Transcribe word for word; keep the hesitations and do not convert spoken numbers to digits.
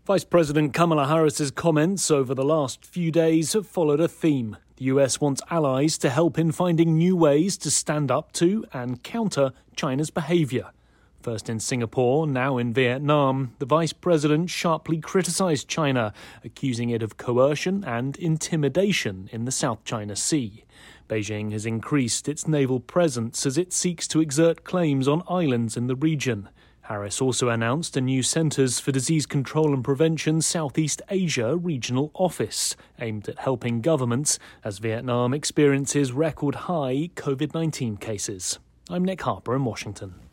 Vice President Kamala Harris's comments over the last few days have followed a theme. The U S wants allies to help in finding new ways to stand up to and counter China's behaviour. First in Singapore, now in Vietnam, the Vice President sharply criticised China, accusing it of coercion and intimidation in the South China Sea. Beijing has increased its naval presence as it seeks to exert claims on islands in the region. Harris also announced a new Centres for Disease Control and Prevention Southeast Asia regional office, aimed at helping governments as Vietnam experiences record high COVID nineteen cases. I'm Nick Harper in Washington.